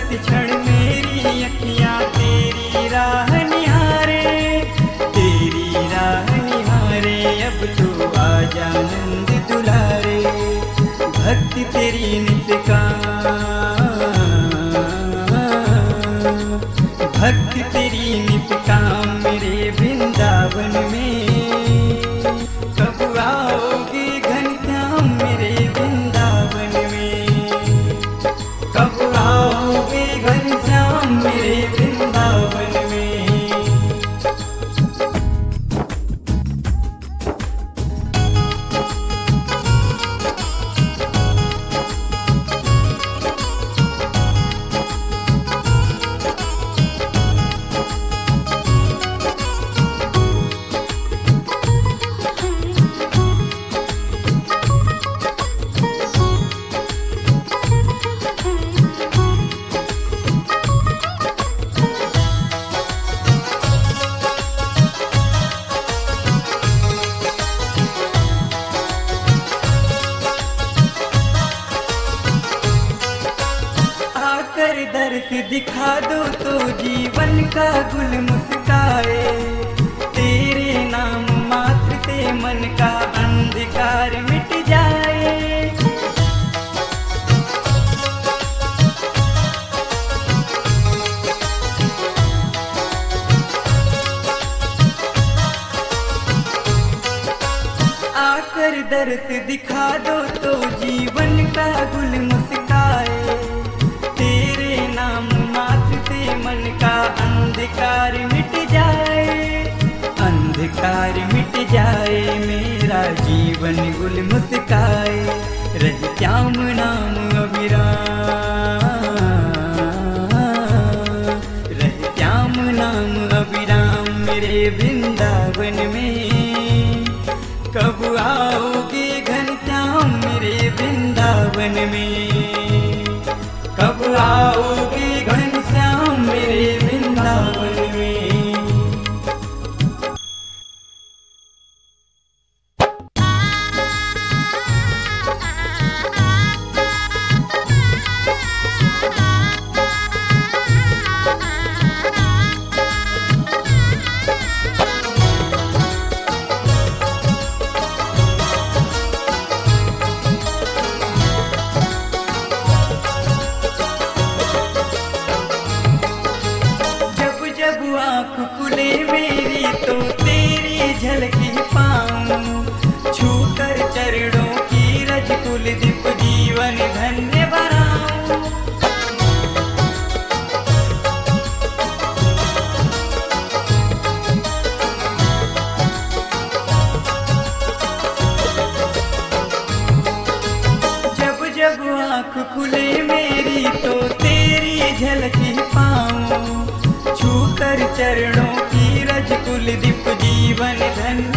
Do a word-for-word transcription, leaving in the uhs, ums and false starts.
क्षण मेरी अखियाँ तेरी राह निहारे, तेरी राह निहारे। अब तो आजा नंद दुलारे, भक्ति तेरी नित्य काम, भक्ति तेरी नित्य काम मेरे वृंदावन में। कब आओगे घनश्याम मेरे वृंदावन में, कब आओगे घनश्याम मेरे वृंदावन में। दर्द दिखा दो तो जीवन का गुल मुस्काए, तेरे नाम मात्र से मन का अंधकार मिट जाए। आकर दर्द दिखा दो तो जीवन का गुल मुस्काए, मन का अंधकार मिट जाए, अंधकार मिट जाए। मेरा जीवन गुल मुस्काए, रहे श्याम नाम अविराम, रहे श्याम नाम अविराम मेरे वृंदावन में। कब आओगे घनश्याम मेरे वृंदावन में, कब आओगे घनश्याम मेरे वृंदावन में। आँख खुले मेरी तो तेरी झलकी पाऊं, छूकर चरणों की रज कुलदीप जीवन धन्य बनाऊं। जब जब आँख खुले मेरी तो तेरी झलकी पाऊं, छूकर चरणों की रज कुलदीप जीवन धन्य